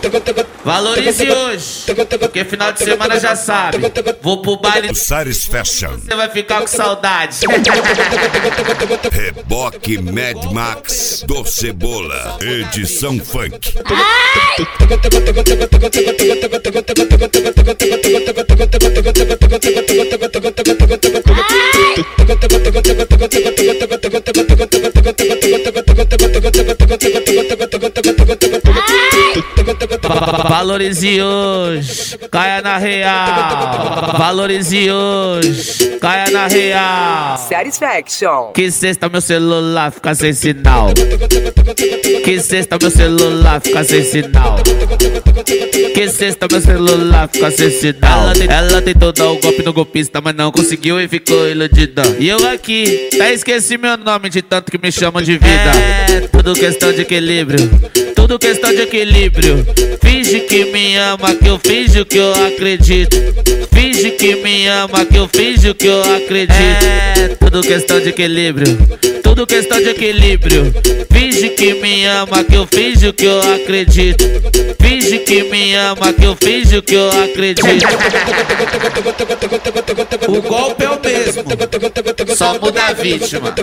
Valorize hoje, porque final de semana já sabe. Vou pro baile do Satisfaction. você vai ficar com saudade. Reboque Mad Max do Cebola, edição funk. Valorize hoje, caia na real. Valorize hoje, caia na real. Satisfaction. Que sexta meu celular fica sem sinal. Que sexta meu celular fica sem sinal. Que sexta meu celular fica sem sinal. Ela tentou dar o golpe no golpista, mas não conseguiu e ficou iludida. E eu aqui, até esqueci meu nome de tanto que me chamam de vida. É tudo questão de equilíbrio, tudo questão de equilíbrio. Finge que me ama, que eu finjo que eu acredito. Finge que me ama, que eu finjo que eu acredito. É tudo questão de equilíbrio, tudo questão de equilíbrio. Finge que me ama, que eu finjo que eu acredito. Finge que me ama, que eu finjo que eu acredito. O golpe é o mesmo, só muda a vítima.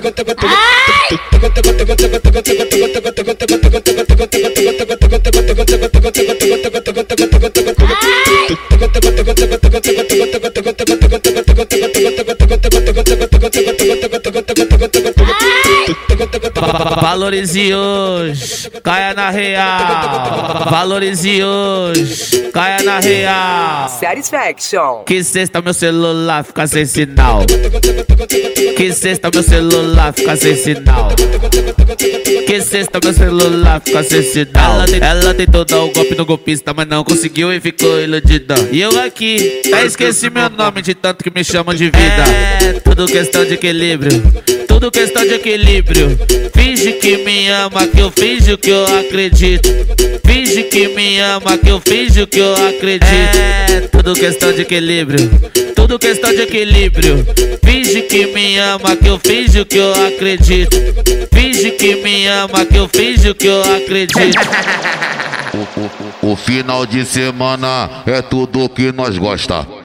Valorize hoje, caia na real. Valorize hoje, caia na real. Satisfaction. Que sexta meu celular fica sem sinal. Que sexta meu celular fica sem sinal. Que sexta meu celular fica sem sinal. Ela tentou dar o golpe no golpista, mas não conseguiu e ficou iludida. E eu aqui, até esqueci meu nome de tanto que me chamam de vida. É tudo questão de equilíbrio, tudo questão de equilíbrio. Finge que me ama, que eu finjo que eu acredito. Finge que me ama, que eu finjo que eu acredito. É tudo questão de equilíbrio, tudo questão de equilíbrio. Finge que me ama, que eu finjo que eu acredito. Finge que me ama, que eu finjo que eu acredito. O final de semana é tudo que nós gosta.